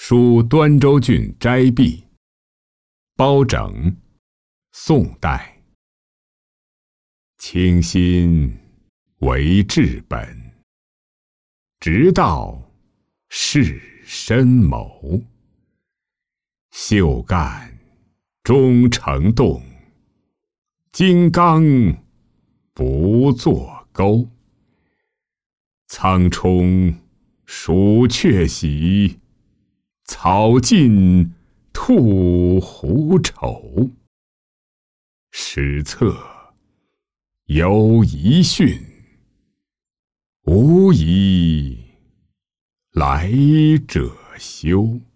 书端州郡斋壁。包拯，宋代。清心为治本，直道是深谋。秀干终成洞，金刚不作钩。苍冲蜀鹊喜，草尽兔狐丑。史册有遗训，无疑来者修。